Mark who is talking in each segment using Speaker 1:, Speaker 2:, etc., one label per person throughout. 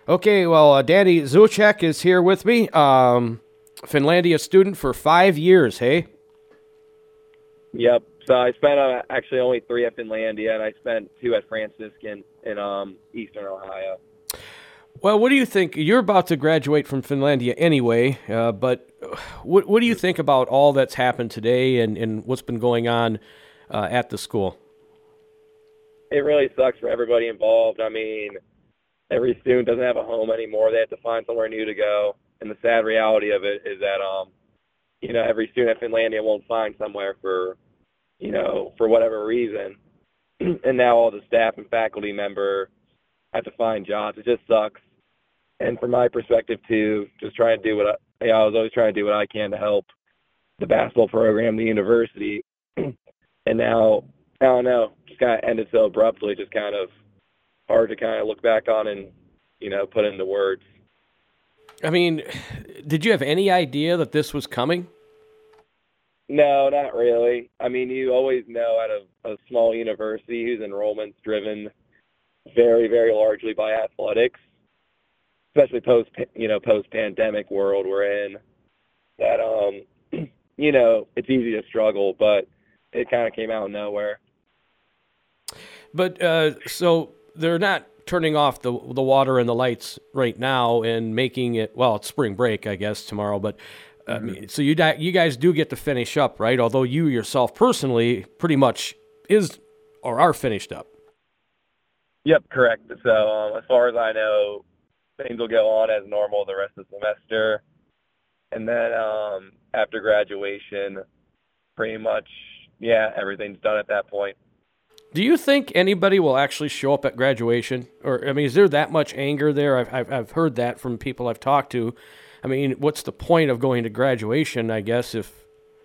Speaker 1: Okay, well, Danny Zuchek is here with me. Finlandia student for 5 years, hey?
Speaker 2: Yep. So I spent actually only 3 at Finlandia, and I spent 2 at Franciscan in Eastern Ohio.
Speaker 1: Well, what do you think? You're about to graduate from Finlandia anyway, but what do you think about all that's happened today and what's been going on at the school?
Speaker 2: It really sucks for everybody involved. I mean, every student doesn't have a home anymore. They have to find somewhere new to go. And the sad reality of it is that, every student at Finlandia won't find somewhere for whatever reason. And now all the staff and faculty member have to find jobs. It just sucks. And from my perspective too, just trying to do I was always trying to do what I can to help the basketball program, the university. And now, I don't know, just kind of ended so abruptly, just kind of hard to kind of look back on and, put into words.
Speaker 1: I mean, did you have any idea that this was coming?
Speaker 2: No, not really. I mean, you always know at a small university whose enrollment's driven very, very largely by athletics, especially post-pandemic world we're in, that, it's easy to struggle, but it kind of came out of nowhere.
Speaker 1: But so they're not turning off the water and the lights right now and making it, well, it's spring break, I guess, tomorrow, but so you guys do get to finish up, right? Although you yourself personally pretty much are finished up.
Speaker 2: Yep, correct. So as far as I know, things will go on as normal the rest of the semester. And then after graduation, pretty much, yeah, everything's done at that point.
Speaker 1: Do you think anybody will actually show up at graduation? Or, I mean, is there that much anger there? I've heard that from people I've talked to. I mean, what's the point of going to graduation, I guess, if,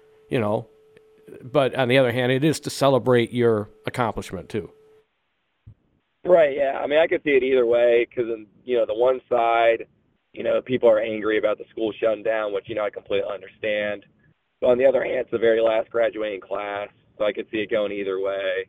Speaker 1: but on the other hand, it is to celebrate your accomplishment too.
Speaker 2: Right, yeah. I mean, I could see it either way because, the one side, people are angry about the school shutting down, which, I completely understand. But on the other hand, it's the very last graduating class, so I could see it going either way.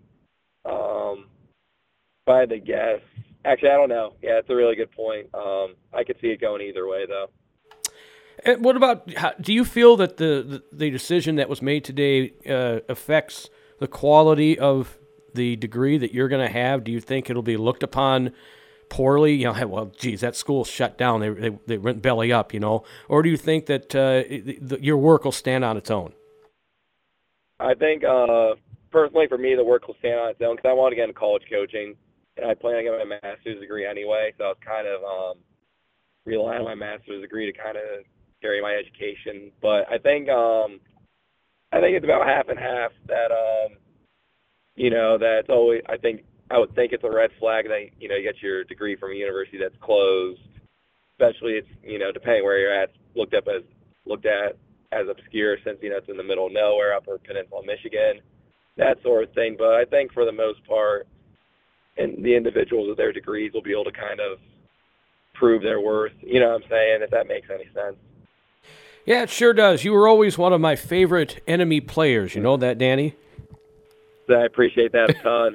Speaker 2: If I had to guess, actually, I don't know. Yeah, it's a really good point. I could see it going either way, though.
Speaker 1: And what about, do you feel that the decision that was made today affects the quality of the degree that you're going to have? Do you think it'll be looked upon poorly? Hey, well, geez, that school's shut down. They went belly up, Or do you think that your work will stand on its own?
Speaker 2: I think, personally, for me, the work will stand on its own because I want to get into college coaching, and I plan on getting my master's degree anyway, so I was kind of relying on my master's degree to kind of carry my education. But I think it's about half and half that, that's always, I would think it's a red flag that, you get your degree from a university that's closed, especially it's, depending where you're at, looked at as obscure since, it's in the middle of nowhere, Upper Peninsula, Michigan, that sort of thing. But I think for the most part, and the individuals with their degrees will be able to kind of prove their worth, you know what I'm saying, if that makes any sense.
Speaker 1: Yeah, it sure does. You were always one of my favorite enemy players. You know that, Danny?
Speaker 2: I appreciate that a ton.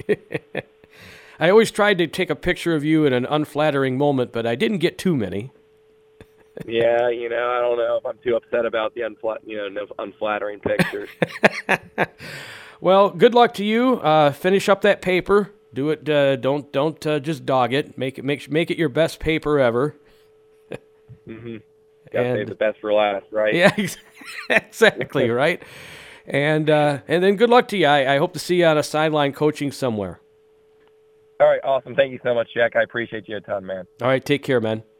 Speaker 1: I always tried to take a picture of you in an unflattering moment, but I didn't get too many.
Speaker 2: Yeah, I don't know if I'm too upset about the unflattering pictures.
Speaker 1: Well, good luck to you. Finish up that paper. Do it. Don't just dog it. Make it your best paper ever.
Speaker 2: Mm-hmm. Gotta save the best for last, right?
Speaker 1: Yeah, exactly, right. And then good luck to you. I hope to see you on a sideline coaching somewhere.
Speaker 2: All right, awesome. Thank you so much, Jack. I appreciate you a ton, man.
Speaker 1: All right, take care, man.